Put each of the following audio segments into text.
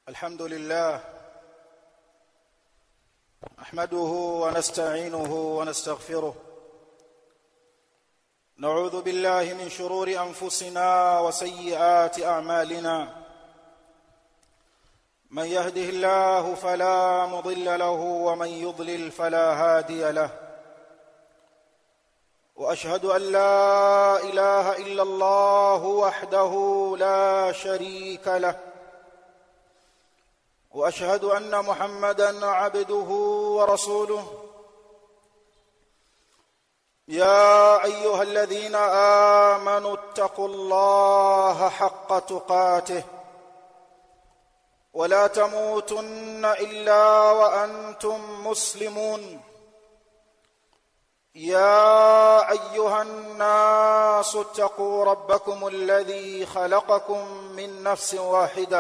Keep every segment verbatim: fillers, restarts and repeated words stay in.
الحمد لله نحمده ونستعينه ونستغفره نعوذ بالله من شرور أنفسنا وسيئات أعمالنا من يهده الله فلا مضل له ومن يضلل فلا هادي له وأشهد أن لا إله إلا الله وحده لا شريك له وأشهد أن محمدًا عبده ورسوله يا أيها الذين آمنوا اتقوا الله حق تقاته ولا تموتن إلا وأنتم مسلمون يا أيها الناس اتقوا ربكم الذي خلقكم من نفس واحدة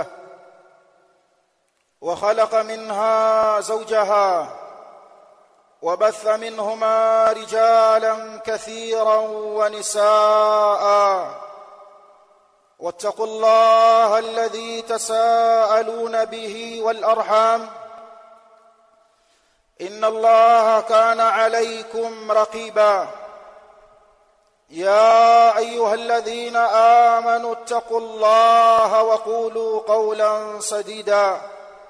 وخلق منها زوجها وبث منهما رجالا كثيرا ونساء واتقوا الله الذي تساءلون به والأرحام إن الله كان عليكم رقيبا يا أيها الذين آمنوا اتقوا الله وقولوا قولا سديدا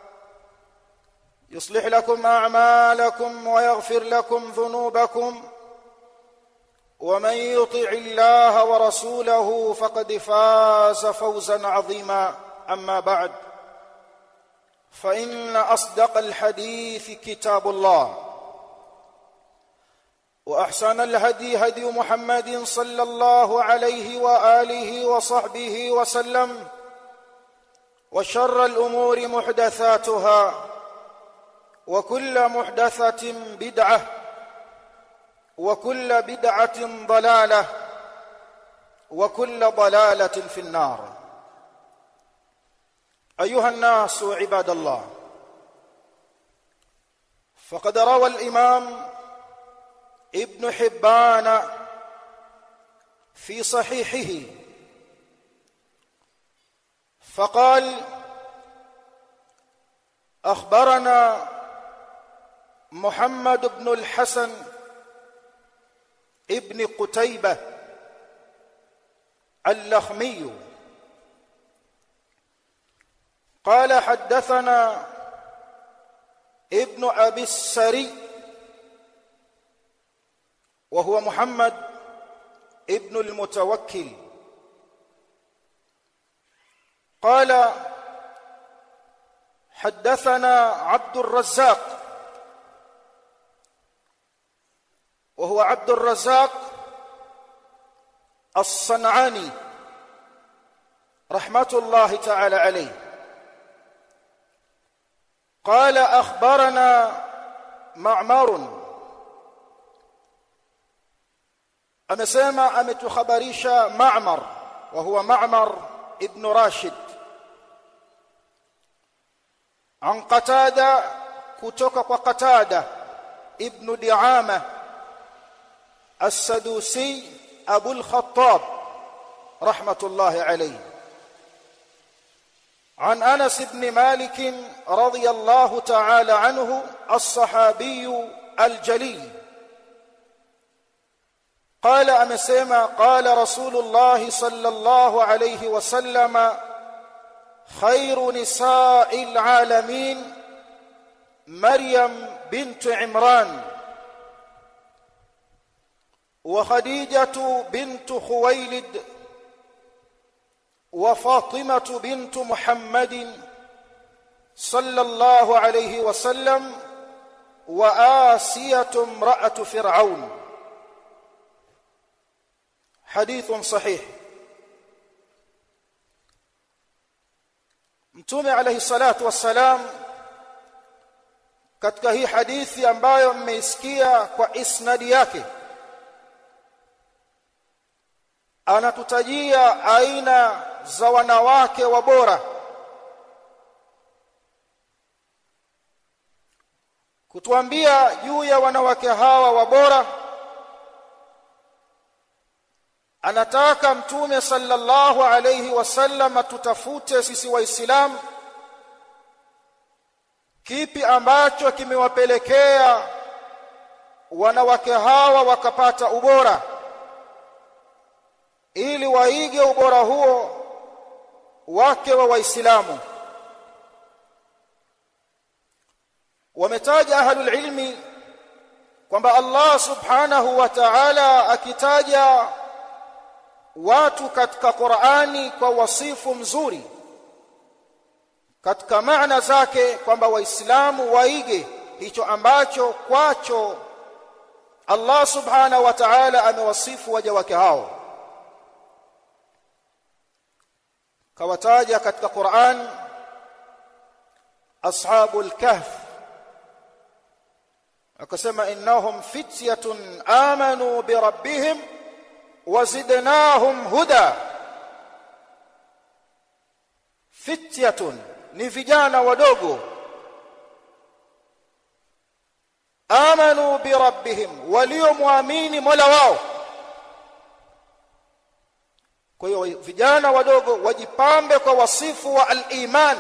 يصلح لكم أعمالكم ويغفر لكم ذنوبكم ومن يطع الله ورسوله فقد فاز فوزا عظيما أما بعد فإن أصدق الحديث كتاب الله وأحسن الهدي هدي محمد صلى الله عليه وآله وصحبه وسلم وشر الأمور محدثاتها وكل محدثة بدعة وكل بدعة ضلالة وكل ضلالة في النار أيها الناس عباد الله فقد روى الإمام ابن حبان في صحيحه فقال أخبرنا محمد بن الحسن ابن قتيبة اللخمي قال حدثنا ابن أبي السري وهو محمد ابن المتوكل قال حدثنا عبد الرزاق وهو عبد الرزاق الصنعاني رحمة الله تعالى عليه قال أخبرنا معمر أمسيما أمتخبريش معمر وهو معمر ابن راشد عن قتادة كتوك وقتادة ابن دعامة السدوسي أبو الخطاب رحمة الله عليه عن أنس بن مالك رضي الله تعالى عنه الصحابي الجليل قال أمسيما قال رسول الله صلى الله عليه وسلم خير نساء العالمين مريم بنت عمران وخديجة بنت خويلد وفاطمة بنت محمد صلى الله عليه وسلم وآسية امرأة فرعون حديث صحيح Mtume alayhi salatu wassalam katika hii hadithi ambayo mmeisikia kwa isnadi yake anatutajia aina za wanawake wa bora kutuambia juu ya wanawake hawa wa bora anataka mtume sallallahu alayhi wasallam tutafute sisi waislamu kipi ambacho kimewapelekea wanawake hawa wakapata ubora ili waige ubora huo wake wa Waislamu? Wametaja ahlul ilmi kwamba Allah subhanahu wa ta'ala akitaja watu katika Qur'ani kwa wasifu mzuri, katika maana zake kwamba Waislamu waige hicho ambacho kwacho Allah subhanahu wa ta'ala amewasifu waja wake hao. Kawataja katika Qur'an ashabul kahf, akasema innahum fityatun amanu bi rabbihim wazidnahum huda. Fityatun ni vijana wadogo, amanu bi rabbihim, waliomwamini Mola wao. Kwa hiyo vijana wadogo wajipambe kwa wasifu wa al-iman.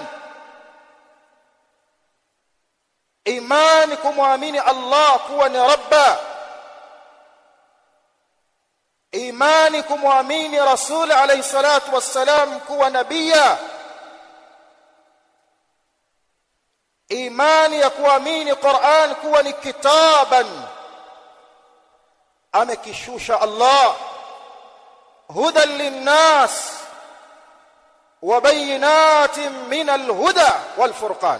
Imani, kumwamini Allah kuwa ni Rabba. Imani, kumwamini Rasul alayhi salatu wassalam kuwa nabia. Imani ya kuamini Qur'an kuwa ni kitaban amekishusha Allah, hudan linnas wa bayinatin min alhuda walfurqan.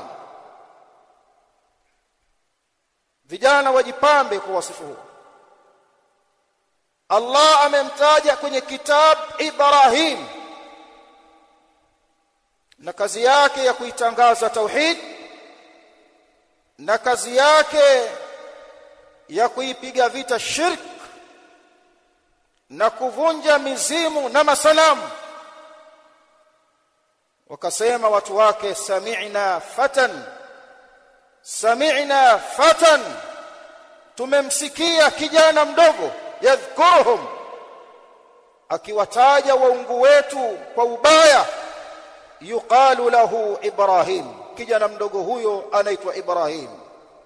Vijana wajipambe kwa wasifu huu. Allah amemtaja kwenye kitab Ibrahim na kazi yake ya kuitangaza tauhid na kazi yake ya kuipiga vita shirk na kuvunja mizimu na masanamu. Wakasema watu wake, sami'na fatan sami'na fatan, tumemsikia kijana mdogo, yadhkuruhum, akiwataja waungu wetu kwa ubaya, yuqalu lahu Ibrahim, kijana mdogo huyo anaitwa Ibrahim.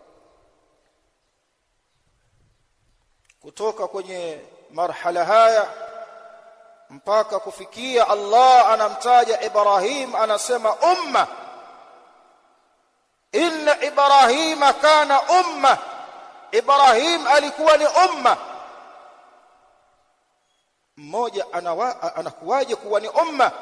Kutoka kwenye marhala haya mpaka kufikia Allah anamtaja Ibrahim, anasema umma, inna Ibrahima kana umma, Ibrahim alikuwa ni umma. Mmoja anakuwaje kuwa ni umma?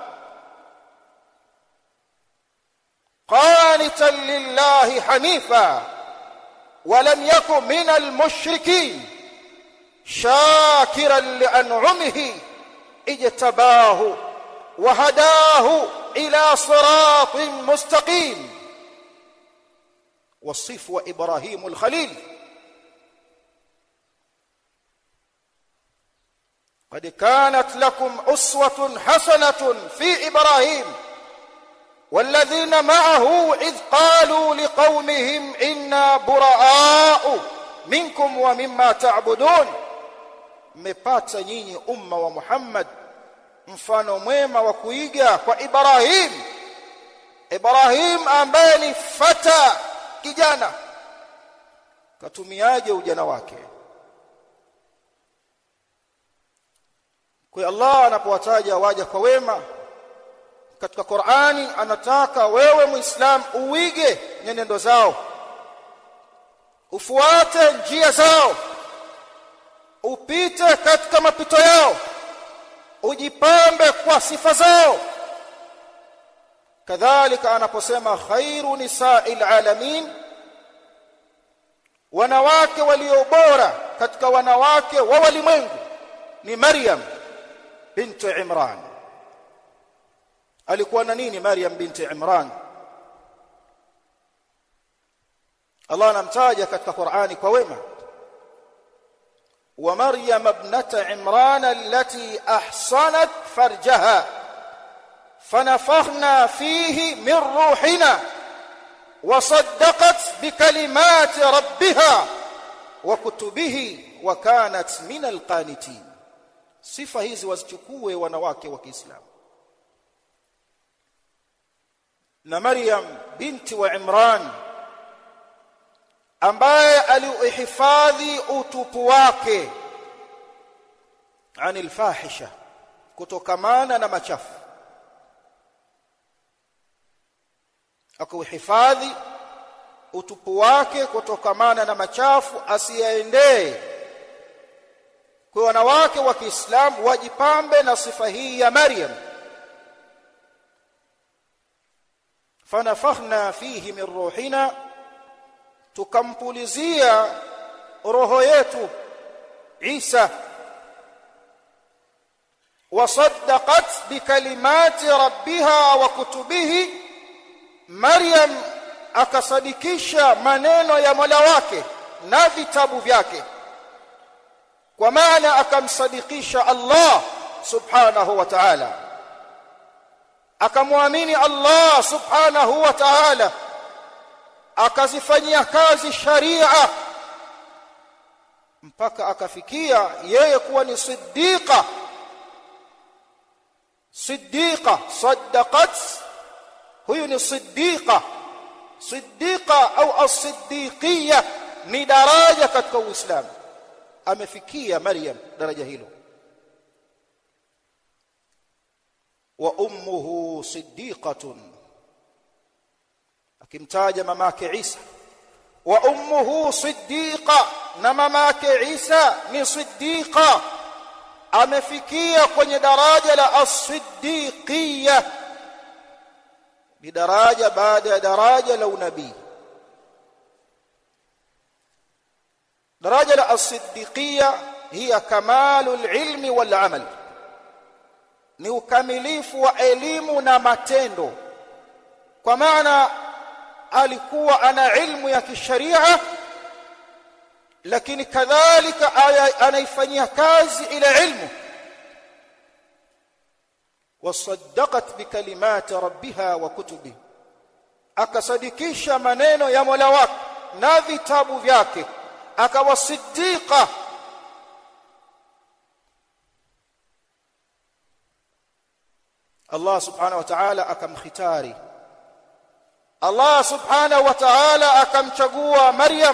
qanitan lillahi hanifa wa lam yakun minal mushrikin shakiran li'an'umihi ijtabahu wa hadahu ila siratin mustaqim. wasifu wa Ibrahim al-Khalil. قد كانت لكم أسوة حسنة في إبراهيم والذين معه إذ قالوا لقومهم إنا براء منكم ومما تعبدون. mmepata nyinyi umma wa Muhammad mfano mwema wa kuiga kwa Ibrahim. Ibrahim ambaye ni fata, kijana, katumiaje ujana wake? Kwa Allah anapowataja waja kwa wema katika Qur'ani, anataka wewe Muislam uige nyenendo zao, ufuate njia zao, upite katika mapito yao, ujipambe kwa sifa zao. Kadhalika anaposema khairu nisa'il alamin, wanawake walio bora katika wanawake wa walimwengu ni Maryam binti Imran. Alikuwa na nini Maryam binti Imran? Allah anamtaja katika Qur'ani kwa wema, wa Maryam ibnata Imran allati ahsanat farjaha fanafakhna fihi min ruhina wa saddaqat bikalimati rabbiha wa kutubihi wa kanat min alqanitin. Sifa hizi wazichukue wanawake wa Kiislamu. Na Maryam binti wa Imran ambaye aliuhifadhi utupu wake anil fahisha, kutokamana na machafu, akauhifadhi utupu wake kutokamana na machafu, asiyaendee. Kwa wanawake wa Kiislamu wajipambe na sifa hii ya Maryam. Fanafakhna fihi min ruhina, tukampulizia roho yetu Isa. Wasaddaqat bikalimati rabbiha wa kutubihi, Maryam akasadikisha maneno ya Mola wake na vitabu vyake, kwa maana akamsadikisha Allah subhanahu wa ta'ala, akamwamini Allah subhanahu wa ta'ala, akazifanyia kazi sharia mpaka akafikia yeye kuwa ni siddiqa. Siddiqa, saddaqat, huyu ni siddiqa. Siddiqa au as-siddiqiyya ni daraja katika Uislamu. Amefikia Maryam daraja hilo. Wa ummuhu siddiqatun, akimtaja mamake Isa. Wa ummuhu siddiqa, na mamake Isa ni siddiqa. Amefikia kwenye daraja la as-siddiqiyya, ni daraja baada ya daraja la unabii. Daraja la as-siddiqiyya hiya kamalul ilmi wal amal, ni ukamilifu wa elimu na matendo, kwa maana alikuwa ana ilmu ya kisharia, lakini kadhalika anaifanyia kazi ile ilmu. Wasaddaqat bikalimati rabbiha wa kutubihi, akasadikisha maneno ya Mola wake na vitabu vyake, akawa siddiqa. Allah subhanahu wa ta'ala akamkhitari, Allah subhanahu wa ta'ala akamchagua Maryam.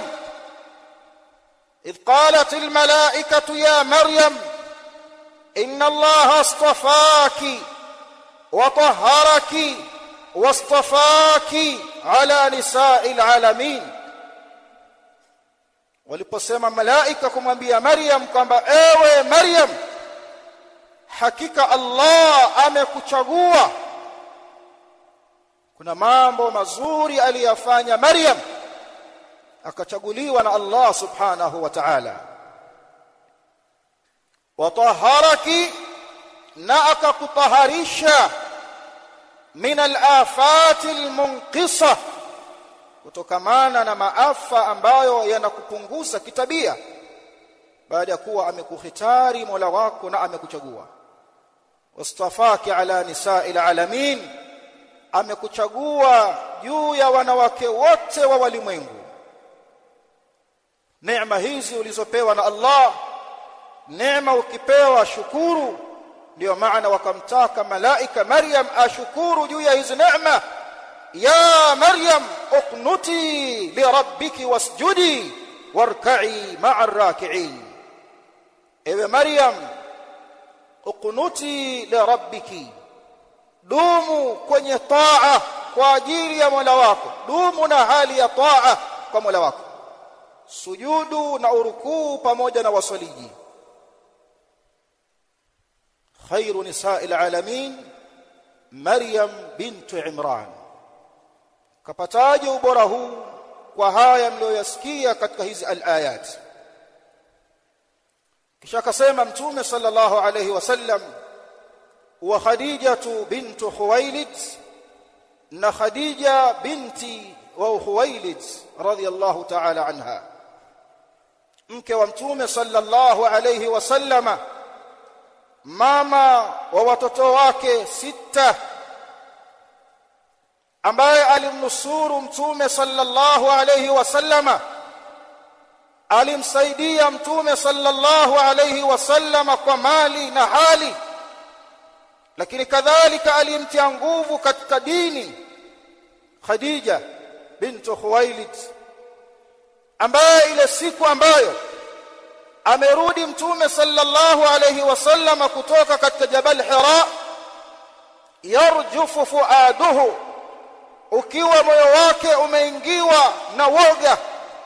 إذ قالت الملائكة يا مريم إن الله اصطفاك وطهرك واصطفاك على نساء العالمين. waliposema malaika kumwambia Maryam kwamba ewe Maryam, hakika Allah amekuchagua. Kuna mambo mazuri aliyofanya Maryam, akachaguliwa na Allah subhanahu wa ta'ala. Watahharaki, na akakutaharisha min al-afati al-munqisa, kutokamana na maafa ambayo yanakupunguza kitabia, baada ya kuwa amekukhitari Mola wako na amekuchagua. Wastafaki ala nisa'il alamin, amekuchagua juu ya wanawake wote wa walimwengu. Neema hizi ulizopewa na Allah, neema ukipewa shukuru. Ndio maana wakamtaka malaika Maryam ashukuru juu ya hizi neema. Ya Maryam uqnuti li rabbiki wasjudi warka'i ma'a raki'in. Ewe Maryam, uqnuti li rabbiki, dumu kwenye taa kwa ajili ya Mola wako, dumu na hali ya taa kwa Mola wako, sujudu na urukuu pamoja na wasaliji. Khairu nisa'il alamin Maryam bintu Imran. Kapataje ubora huu kwa haya mlioyasikia katika hizi al-ayat. Kisha akasema Mtume sallallahu alayhi wasallam, wa Khadijatu bintu Khuwailid, na Khadija binti wa Khuwailid radhiyallahu ta'ala anha, mke wa Mtume sallallahu alayhi wasallama, mama wa watoto wake sita, ambaye alimnusuru Mtume sallallahu alayhi wasallama, alimsaidia Mtume sallallahu alayhi wasallama kwa mali na hali, lakini kadhalika alimtia nguvu katika dini. Khadija bintu Khuwailid ambaye ile siku ambayo amerudi mtume sallallahu alayhi wasallam kutoka katika Jabal Hira, yarjufu fuaduhu, ukiwa moyo wake umeingiwa na woga,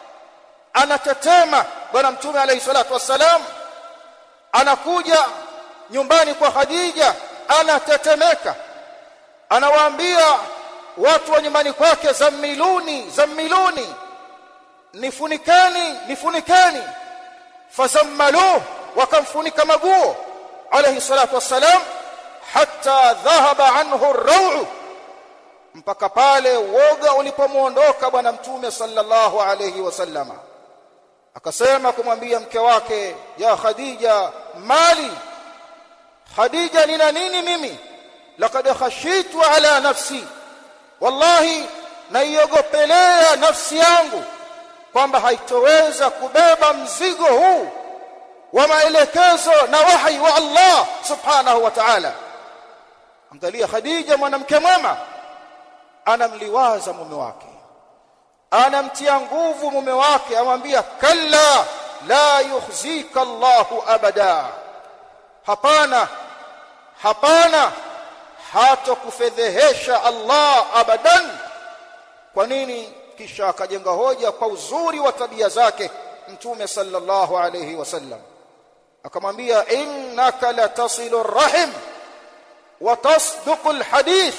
anatetema. Bwana mtume alayhi salatu wasalam anakuja nyumbani kwa Khadija, anatetemeka, anawaambia watu wa nyumbani kwake, zamiluni zamiluni, nifunikeni nifunikeni. Fazammaluhu, wakamfunika maguo alayhi salatu wassalam, hatta dhahaba anhu ar-raw'u, mpaka pale woga ulipomuondoka bwana mtume sallallahu alayhi wasallama. Akasema kumwambia mke wake, ya Khadija, mali Khadija, nina nini mimi? Laqad khashitu ala nafsi, wallahi naiogopelea nafsi yangu kwamba haitoweza kubeba mzigo huu wa maelekezo na wahi wa Allah subhanahu wa ta'ala. Angalia Khadija, mwanamke mwema, anamliwaza mume wake, anamtia nguvu mume wake, amwambia kalla la yukhzika Allahu abada, hapana hapana, hatakufedhehesha Allah abadan. Kwa nini? Kisha akajenga hoja kwa uzuri wa tabia zake mtume sallallahu alayhi wasallam, akamwambia innaka la tasilu rahim wa tasduqu alhadith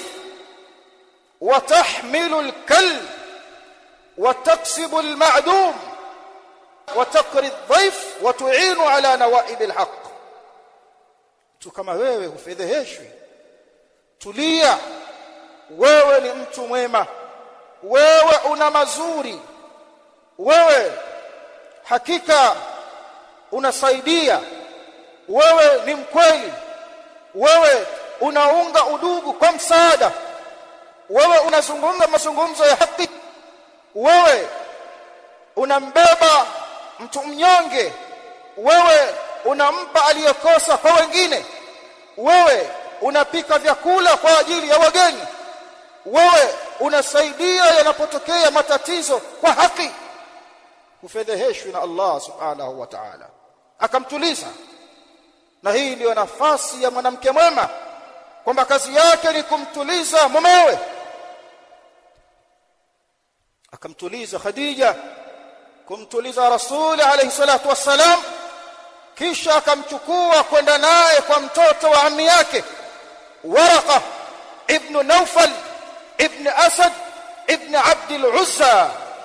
wa tahmilu alkal wa taksibu alma'dum wa taqri adh-dhayf wa tu'inu ala nawaib alhaq. Tu kama wewe hufedheheshwi, tulia, wewe ni mtu mwema, wewe una mazuri, wewe hakika unasaidia, wewe ni mkweli, wewe unaunga udugu kwa msaada, wewe unazungumza mazungumzo ya haki, wewe unambeba mtu mnyonge, wewe unampa aliyekosa kwa wengine, wewe unapika vyakula kwa ajili ya wageni, wewe unasaidia yanapotokea matatizo kwa haki. Kufedheheshwa na Allah subhanahu wa ta'ala. Akamtuliza. Na hii ndio nafasi ya mwanamke mwema, kwamba kazi yake ni kumtuliza mumewe. Akamtuliza Khadija, kumtuliza Rasul alayhi salatu wassalam, kisha akamchukua kwenda naye kwa mtoto wa ammi yake Waraqa ibn Nawfal ibn Asad ibn Abd al-Uzza.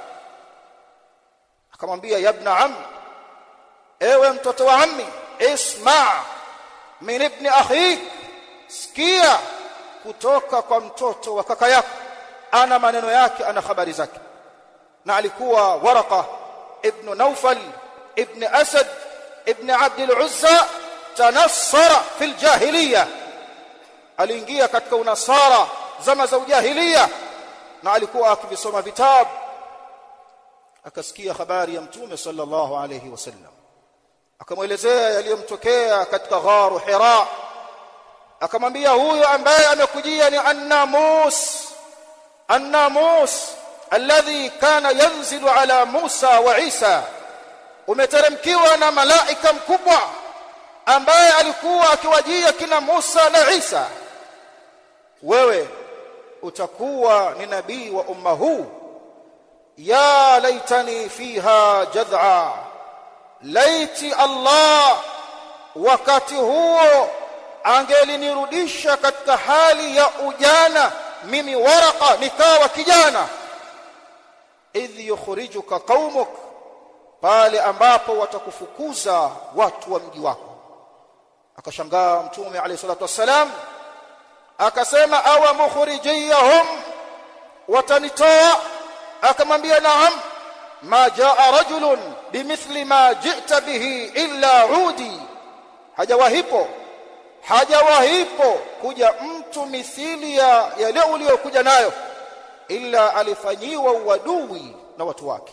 Akamwambia, ya ibn am, ewe mtoto wa ammi, isma' min ibn akhik, sikia kutoka kwa mtoto wa kaka yako, ana maneno yake, ana habari zake. Na alikuwa Waraqa ibn Nawfal ibn Asad ibn Abd al-Uzza tanassara fil jahiliya, aliingia katika unasara zama za ujahiliya, na alikuwa akisoma vitabu. Akasikia habari ya mtume sallallahu alayhi wasallam, akamwelezea yaliyomtokea katika gharu Hira. Akamwambia, huyo ambaye amekujia ni an-namus an-namus alladhi kana yanzilu ala Musa wa Isa, umeteremkiwa na malaika mkubwa ambaye alikuwa akiwajia kina Musa na Isa. Wewe utakuwa ni nabii wa umma huu. Ya laitani fiha jad'a, laiti Allah wakati huo angelinirudisha katika hali ya ujana mimi Waraqa, nikawa kijana. Idh yukhrijuka qaumuk, pale ambapo watakufukuza watu wa mji wako. Akashangaa mtume alayhi salatu wassalam, akasema, awa mukhrijiyahum, watanitoa? Akamwambia, naam, ma jaa rajulun bimithli ma ji'ta bihi illa udi, hajawahipo hajawahipo kuja mtu mithili ya yale uliokuja nayo, illa alifanyiwa uadui na watu wake.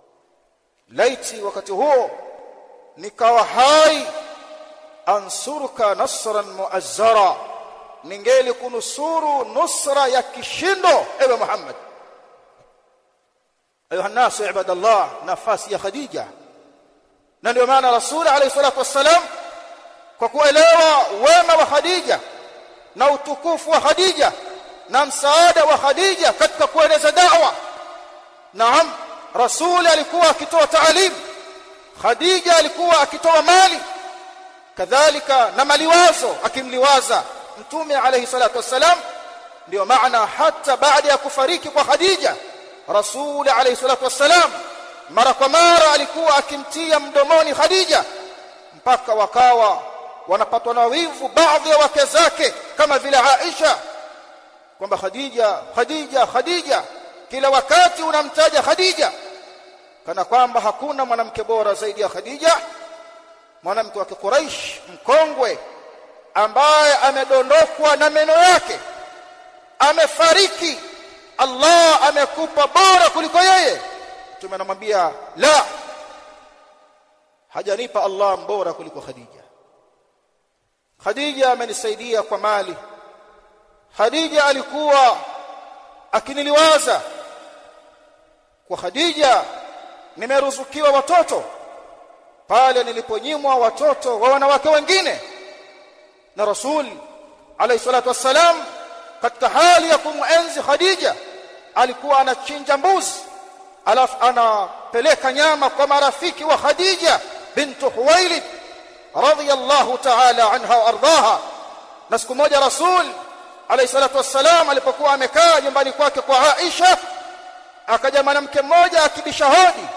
Laiti wakati huo nikawa hai, ansuruka nasran muazzara, ningeli kunusuru nusra ya kishindo, ewe Muhammad. ayuha nasu ibadallah nafasi ya Khadija na ndio maana Rasul alayhi salatu wassalam kwa kuelewa wema wa Khadija na utukufu wa Khadija na msaada wa Khadija katika kueneza da'wa. Naam, Rasul alikuwa akitoa taalim, Khadija alikuwa akitoa mali, kadhalika na maliwazo akimliwaza Mtume alayhi salatu wassalam. Ndio maana hata baada ya kufariki kwa Khadija, Rasul alayhi salatu wassalam mara kwa mara alikuwa akimtia mdomoni Khadija mpaka wakawa wanapatwa na wivu baadhi ya wake zake kama vile Aisha, kwamba Khadija Khadija Khadija, kila wakati unamtaja Khadija kana kwamba hakuna mwanamke bora zaidi ya Khadija, mwanamke wa Quraysh mkongwe ambaye amedondokwa na meno yake, amefariki, Allah amekupa bora kuliko yeye. Tumenamwambia la, hajanipa Allah mbora kuliko Khadija. Khadija amenisaidia kwa mali, Khadija alikuwa akiniliwaza, kwa Khadija nimeruzukiwa watoto pale niliponyimwa watoto wa wanawake wengine. Na Rasul alayhi salatu wassalam katika hali ya kumuenzi Khadija alikuwa anachinja mbuzi alafu anapeleka nyama kwa marafiki wa Khadija bintu Khuwailid radhiyallahu ta'ala anha wa ardaha. Na siku moja Rasul alayhi salatu wassalam alipokuwa amekaa nyumbani kwake kwa Aisha, akaja mwanamke mmoja akibisha hodi.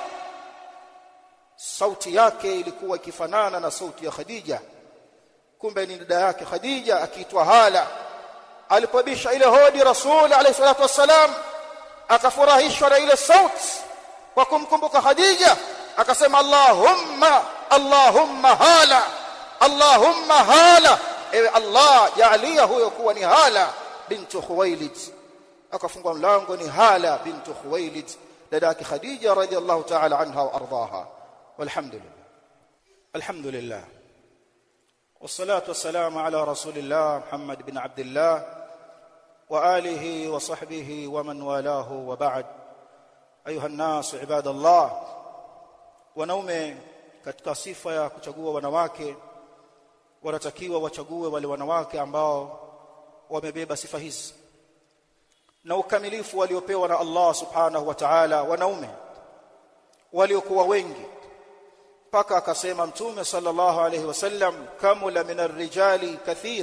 Sauti yake ilikuwa ikifanana na sauti ya Khadija, kumbe ni dada yake Khadija akiitwa Hala. Alipobisha ile hodi, Rasul alayhi salatu wassalam akafurahishwa na ile sauti kwa kumkumbuka Khadija, akasema Allahumma Allahumma Hala, Allahumma Hala, ewe Allah jaalia huyo kuwa ni Hala bintu Khuwailid. Akafungua mlango, ni Hala bintu Khuwailid, dada yake Khadija radhiyallahu ta'ala anha wa ardaha. Walhamdulillah, alhamdulillah, والصلاه والسلام على رسول الله محمد بن عبد الله واله وصحبه ومن والاه وبعد. ايها الناس عباد الله, wanaume katika sifa ya kuchagua wanawake wanatakiwa wachague wale wanawake ambao wamebeba sifa hizi na ukamilifu waliopewa na Allah subhanahu wa ta'ala, wanaume waliokuwa wengi, mpaka akasema Mtume sallallahu alayhi wasallam, kamula min ar-rijali kathir,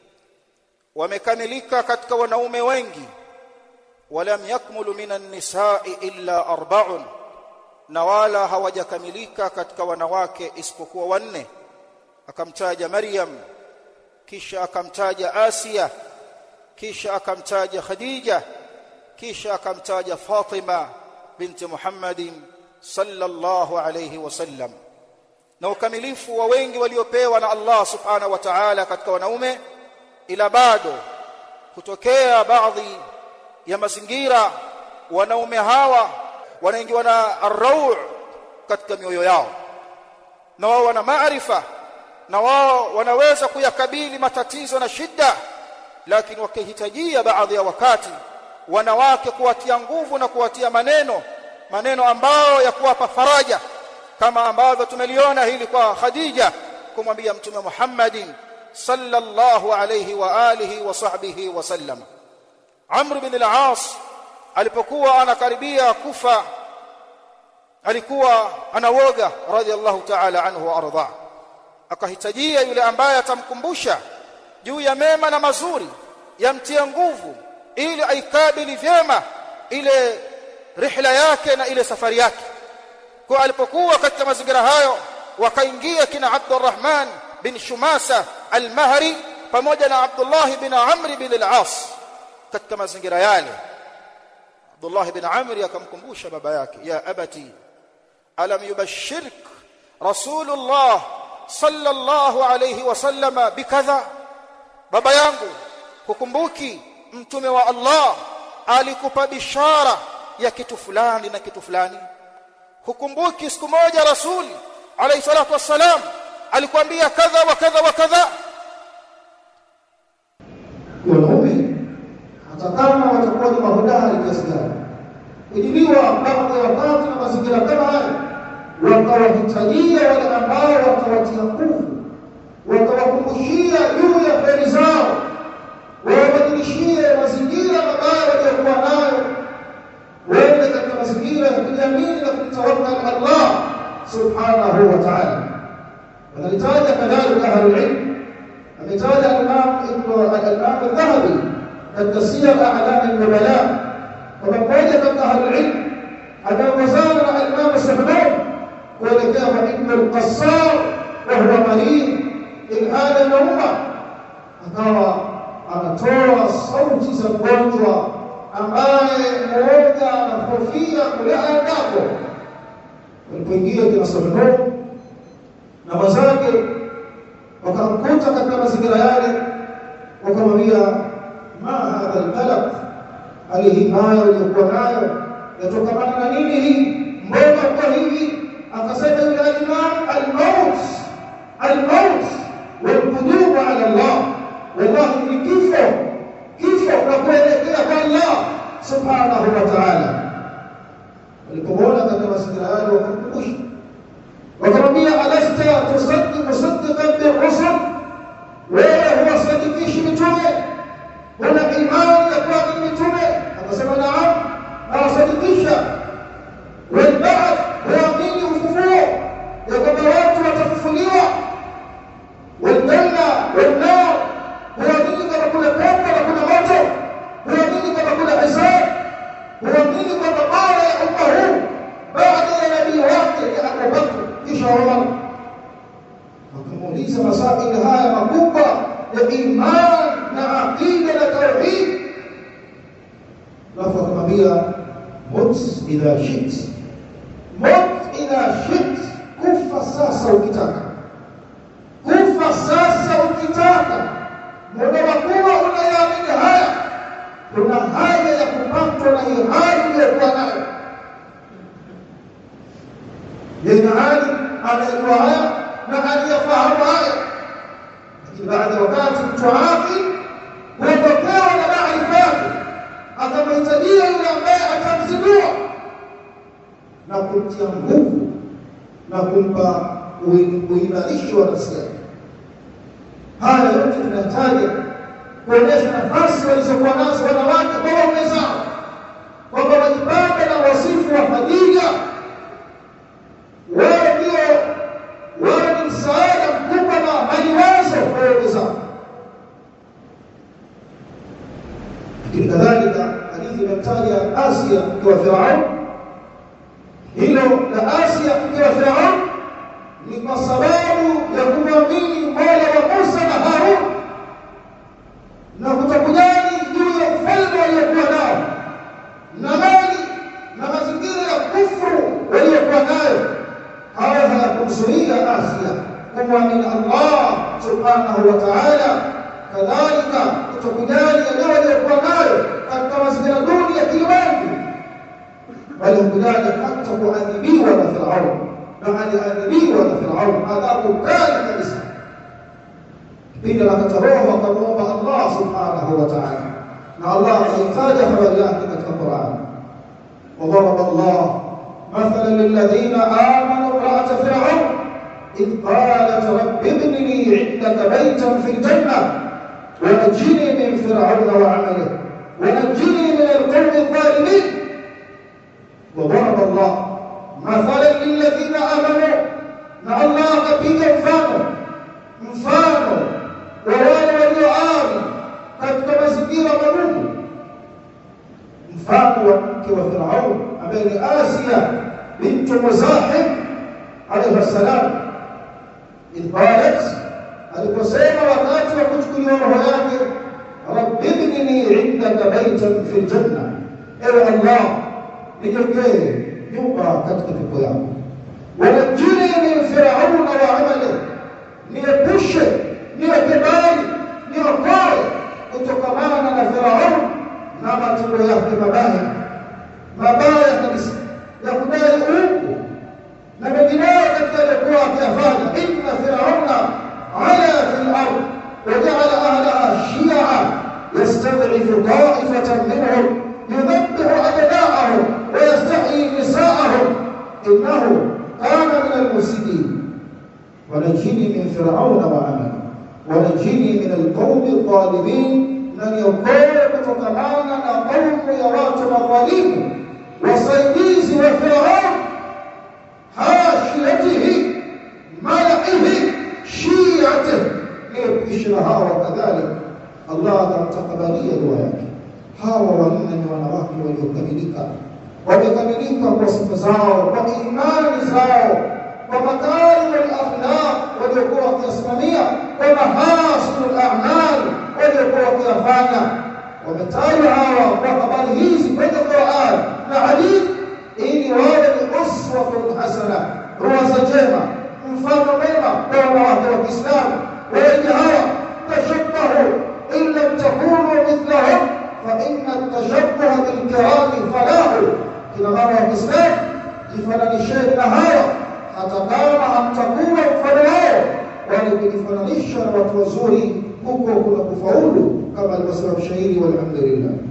wamekamilika katika wanaume wengi, walam yakmulu min an-nisa'i illa arba'un, na wala hawajakamilika katika wanawake isipokuwa wanne. Akamtaja Maryam, kisha akamtaja Asia, kisha akamtaja Khadija, kisha akamtaja Fatima binti Muhammadin sallallahu alayhi wasallam. Na ukamilifu wa wengi waliopewa na Allah subhanahu wa ta'ala katika wanaume, ila bado kutokea baadhi ya mazingira wanaume hawa wanaingiwa na ar-raw' katika mioyo yao, na wao wana maarifa, na wao wanaweza kuyakabili matatizo na shida, lakini wakihitajia baadhi ya wakati wanawake kuwatia nguvu na kuwatia maneno maneno ambayo ya kuwapa faraja, kama ambavyo tumeliona hili kwa Khadija kumwambia Mtume Muhammadin sallallahu alayhi wa alihi wa sahbihi wasallam. Amr bin al-As alipokuwa anakaribia kufa, alikuwa anawoga radhiallahu ta'ala anhu wa arda, akahitajia yule ambaye atamkumbusha juu ya mema na mazuri, yamtie nguvu ili aikabili vyema ile rihla yake na ile safari yake. Kwa alipokuwa katika mazingira hayo, wakaingia kina Abdurrahman bin Shumasa al-Mahri pamoja na Abdullah bin Amr bin al-As katika mazingira yale. Abdullah bin Amr akamkumbusha baba yake, ya abati alam yubashshirk Rasulullah sallallahu alayhi wasallam bikadha, baba yangu hukumbuki mtume wa Allah alikupa bishara ya kitu fulani na kitu fulani? Hukumbuki siku moja Rasul alayhi salatu wassalam alikwambia kadha wa kadha wa kadha? Wanaume hata kama watakuwa ni mahodari kiasi gani, kujiliwa baadhi ya wakati na mazingira kama haya, wakawahitajia wale ambao watawatia nguvu, watawakumbushia juu ya kheri zao, wawabadilishie mazingira mabaya waliokuwa nayo, wende katika mazingira ya kujiamini na kumtawakkal Allah subhanahu wa ta'ala. Wanalitaja kadhalika ahli ilm, ametaja al-Imam al-Imam al-Dhahabi katika Siyar A'lam an-Nubala, kama mmoja katika ahli ilm anaongozana na al-Imam as-Sahnun kuelekea kwa Ibn al-Qassar wa huwa marid ilhada nauma, akawa anatoa sauti za mgonjwa ambaye mmoja anahofia kule aendapo. Walipoingia kina Sahnun na wazake wakamkuta katika mazingira yale, wakamwambia ma hadha al-qalaq, hali hii nayo iliyokuwa nayo yatokana na nini hii, mbona kwa hivi? Akasema yule al-imam, al-maut al-maut wal-qudum ala Allah, wallahi ni kifo, kifo na kuelekea kwa Allah subhanahu wa ta'ala. Walipoona katika mazingira yale wakamkumbusha, wakamwambia alasta tusaddiq musaddiqan bir-rusul, wewe huwasadikishi mitume, una imani ya kuamini mitume? Akasema naam, nawasadikisha. Walba'th, huamini ufufuo ya kwamba watu watafufuliwa. Waljanna wan-nar, huamini kama kuna pepo na kuna moto, huamini kama kuna hisab, huamini kwamba baada ya umma huu, baada ya nabii wake ya Abu Bakr kisha Umar. Wakamuuliza masaili haya makubwa ya iman na aqida na tauhid. Wakamwambia mut idha shit, mut idha shit, kufa sasa ukitaka, kufa sasa ukitaka. Muda wa kuwa unayaamini haya, kuna haja ya kupatwa na hiyo hali iliyokuwa nayo. Yeye Ali anajua haya na aliyafahamu haya, lakini baada ya wakati mtu afi huondokewa na maarifa yake, akamhitajia yule ambaye atamzindua na kumtia nguvu na kumpa uimarisho wa nafsi yake. Haya yote tunataja kuonyesha nafasi walizokuwa nazo wanawake kwa waume zao, kwamba wajipambe na wasifu wa fadhila. Wewe ndio wewe ni msaada mkubwa na maliwazo kwa waume zao. Lakini kadhalika hadithi imemtaja Asia mke wa Firaun. Hilo la Asia mke wa Firaun ni kwa sababu ya kumwamini Mola wa Musa na Harun na kutokujali juu ya ufalme waliokuwa nao na mali na mazingira ya kufuru waliokuwa nayo. Haya hayakumzuia Asia kumwamini Allah subhanahu wa ta'ala, kadhalika kutokujali yale waliokuwa nayo katika mazingira duni ya kilimwengu, bali kujali hata kuadhibiwa na Firaun, na aliadhibiwa na Firaun adhabu kali kabisa. Kipindi anakata roho akamwomba Allah subhanahu wa ta'ala, na Allah akaitaja habari yake katika Qur'an. وضرب الله مثلا للذين آمنوا امرأة فرعون إذ قالت رب ابن لي عندك بيتا في الجنة ونجني من فرعون وعمله ونجني من القوم الظالمين. وضرب الله مثلا للذين آمنوا، na Allah akapiga mfano mfano wa wale walioamini katika mazingira magumu, mfano wa mke wa Firaun ambaye ni Asia bintu Muzahim alayhi salam. Qalat, aliposema wakati wa kuchukuliwa roho yake, rabbi ibni indaka baytan fil janna, ewe Allah nijengee nyumba katika pepo yako, wanajini min Firaun wa amali, niepushe niweke mbali niokoe kutokamana na Firaun na matendo yake mabaya mabaya kabisa ya kudai uungu na mengineyo katika yaliyokuwa akiyafanya. Inna Firauna ala fil ard waja'ala ahlaha shi'a yastad'ifu ta'ifatan minhum yudabbihu abna'ahum wa ونجني من فرعون وعمله ونجني من القوم الظالمين na niokoe kutokamana na kaumu ya watu madhalimu wasaidizi wa Firaun hashiyatihi malaihi shi'atihi liyepisha hawa kadhalika. Allah akamtakabalia dua yake. Hawa wanne ni wanawake waliokamilika, wamekamilika kwa sifa zao, kwa imani zao, kwa makarim al-akhlaq waliokuwa wakisimamia, kwa mahasin al-a'mal waliokuwa wakifanya. Wametajwa hawa kwa habari hizi kwenye Qur'an na hadith ili wawe ni uswatun hasana, ruwaza njema, mfano mwema kwa wanawake wa Kiislamu. Wengi hawa tashabbahu in lam takunu mithlahum fa inna at-tashabbuha bil kirami falahu. Kila mara wa Kiislamu jifananisheni na hawa hata kama hamtakuwa mfano wao, wali kujifananisha na watu wazuri huko kuna kufaulu, kama alivyosema mshairi, walhamdulillah.